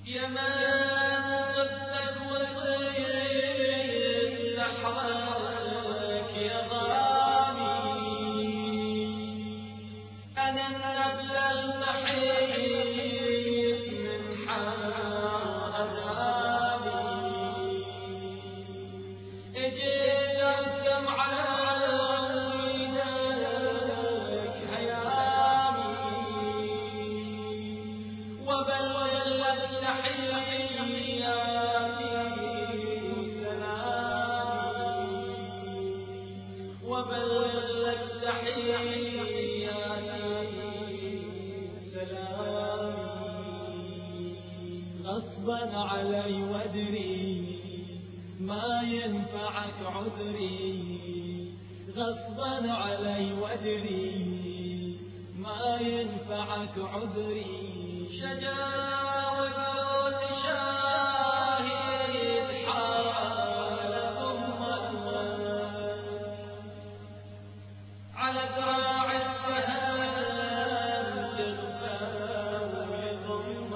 يا من طبت وصيت لحرك يا ضامي، أنا النبل المحيط من حار أذابي، اجيت أرسم عينك هيامي وبلغ تحياتي وسلامي، وبلغ لك تحياتي وسلامي. غصبا علي وادري ما ينفعك عذري، غصبا علي وادري ما ينفعك عذري. شجاوب شاهد حال ثم على ذراع السهام تغفى ويضم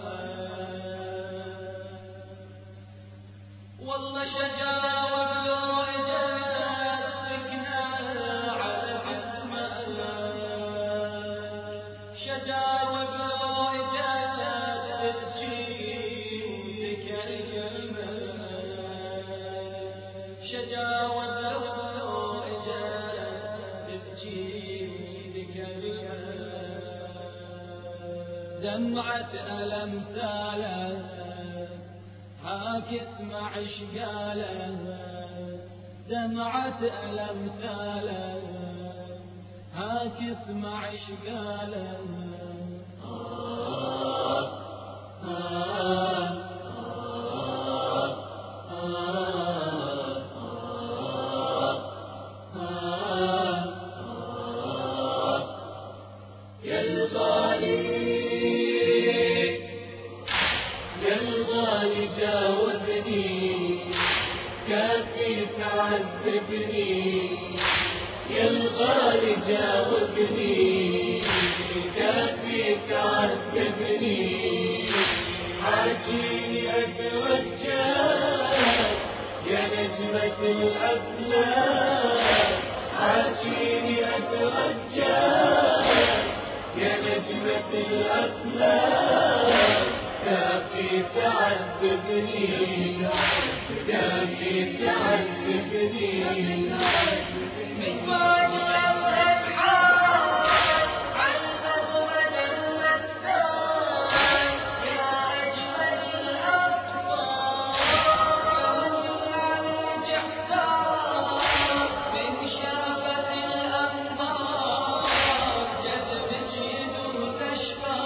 والله شجاوب جسدنا على جسمنا، شجاوب شجاوب دمعة ألم سالت هاك اسمع ايش قالت، دمعة ألم سالت هاك اسمع ايش قالت. جاوبني كافي تعذبني يا الغالي، جاوبني كافي تعذبني، حاجيني أتوجه يا نجمة الأفلاك، حاجيني أتوجه يا نجمة الأفلاك. كافي تعذبني كافي تعذبني من وجه الحال على مغرد المسان يا أجمل الأطفال على الجحفان من شافة الأنظار جذبك يدور تشفى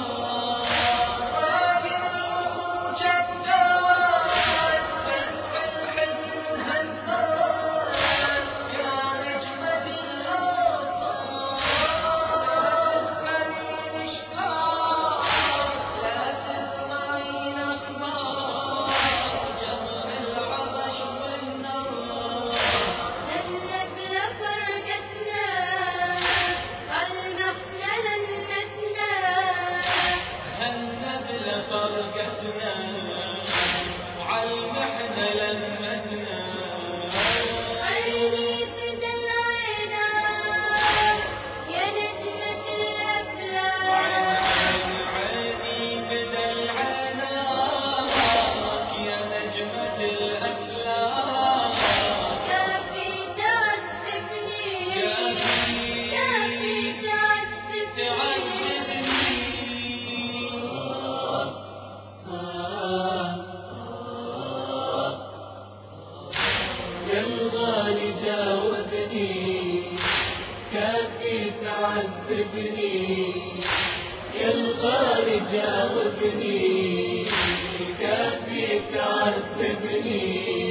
وعالمحنة لمتنا عيني فدى العينا يا نجمة الأفلاك، عيني فدى العينا يا نجمة الأفلاك. كافي تعذبني كافي تعذبني يا الغالي، جاوبني كافي تعذبني يا الغالي، جاوبني كافي تعذبني،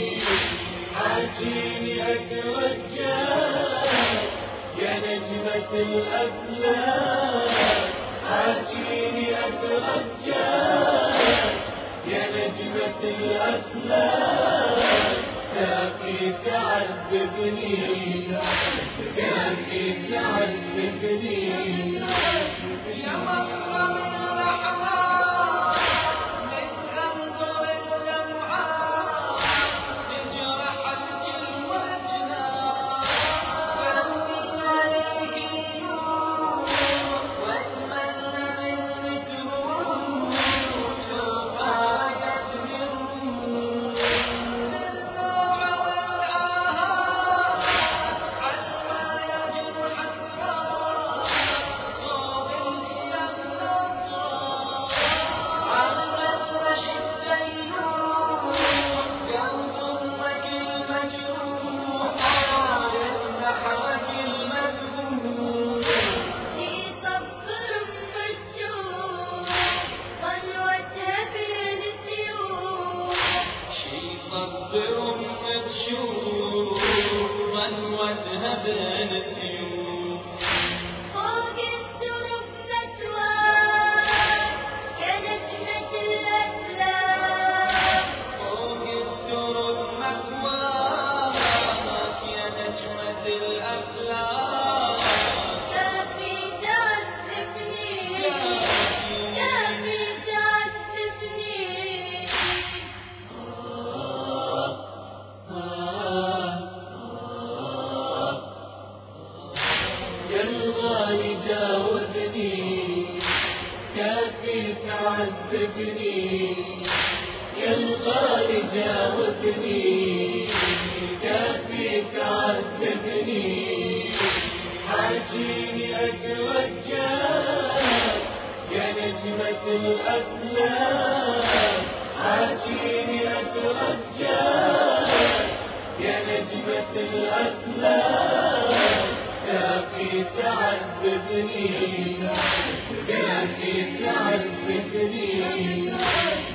حاجيني أتوجه يا نجمة الأفلاك، حاجيني أتوجه يا نجمة الأفلاك. كافي تعذبني كافي تعذبني يا مغرم اللحظات من تعذبني يا الغالي جاوبني كافي تعذبني حاجيني أترجاك يا نجمة الأفلاك حاجيني أترجاك يا نجمة الأفلاك كافي تعذبني كافي تعذبني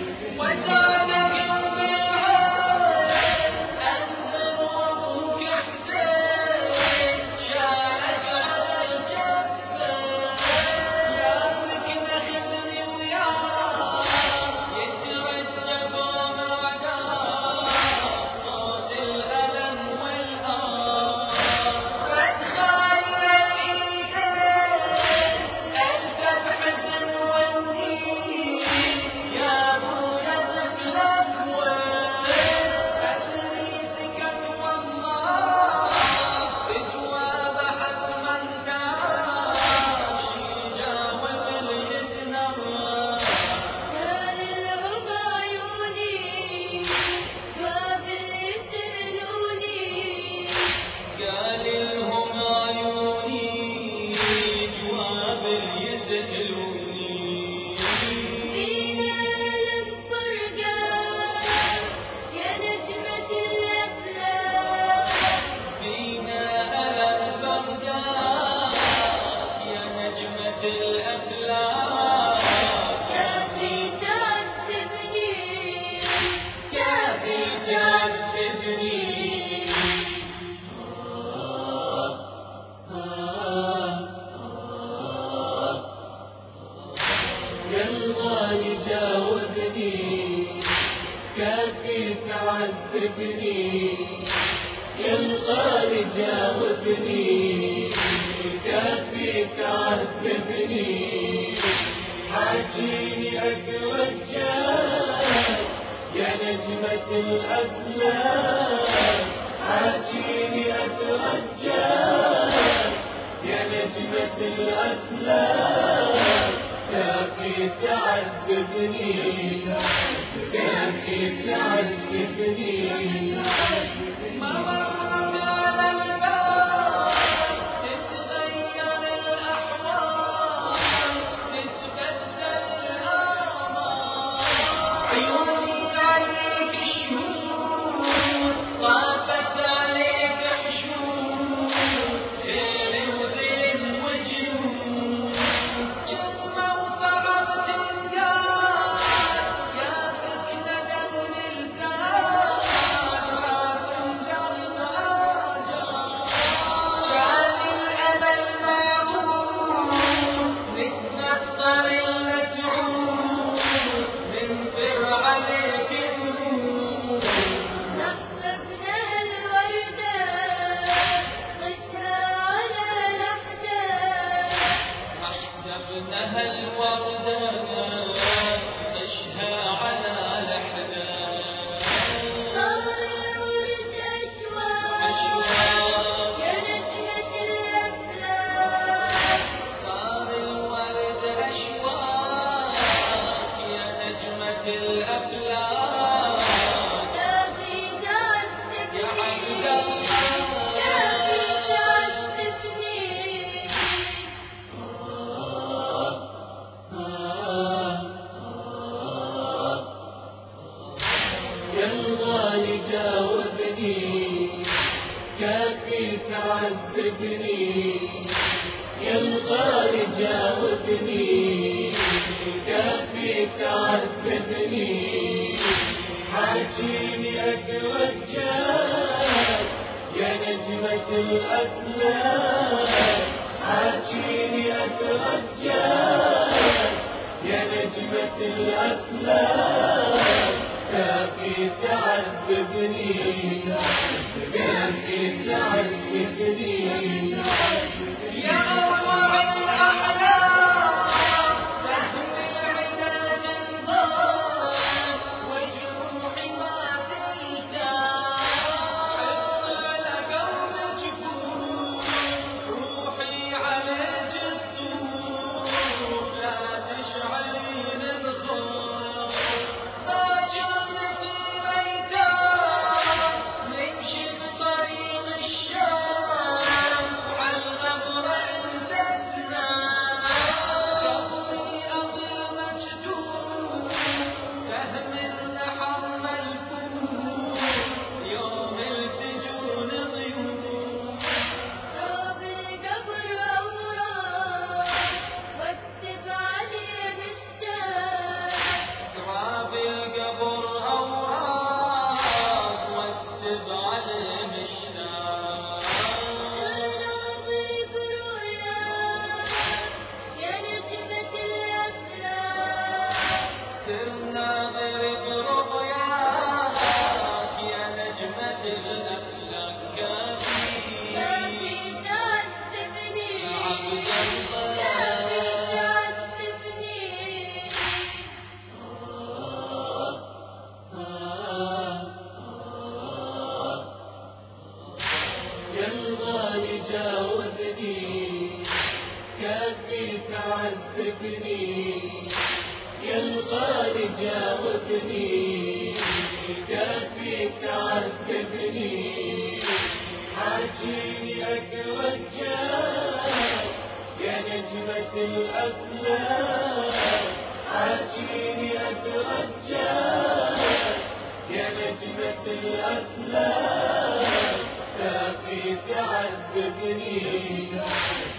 كافي تعذبني يا الغالي جاوبني كافي تعذبني حاجيني أترجاك يا نجمة الأفلاك حاجيني أترجاك يا نجمة الأفلاك كافي تعذبني كافي تعذبني ما مرت على البال تتغير الأحوال تتبدل الآمال عيوني عليك شهور طافت عليك حشور خير وذل وجنون كلمة وصعب تنقال يا سكنة دم الزمان ما تنقل مآجال شعل الأمل مغمور نتنطر المسعود ننفر عليك النور نخطفنا الوردة طشها على لحدة نحسبنها الوردة طشها على لحدة صار الورد أشواق يا نجمة الأفلاك صار الورد أشواق يا نجمة الأفلاك كافي تعذبني يا عبد الله كافي تعذبني يا الغالي جاوبني كافي تعذبني يا الغالي جاوبني كافي تعذبني حاجيني أترجاك يا نجمة الأفلاك حاجيني أترجاك يا نجمة الأفلاك كافي تعذبني كافي تعذبني يا أروع الأحلام سهم العناد انضاق وجروحي ما تلتاق على قلب جفور روحي عليك الطور لا تشعلين الخير تعذبني كافي تعذبني حاجيني أتوجه يا نجمة الأفلاك حاجيني أتوجه يا نجمة الأفلاك كافي تعذبني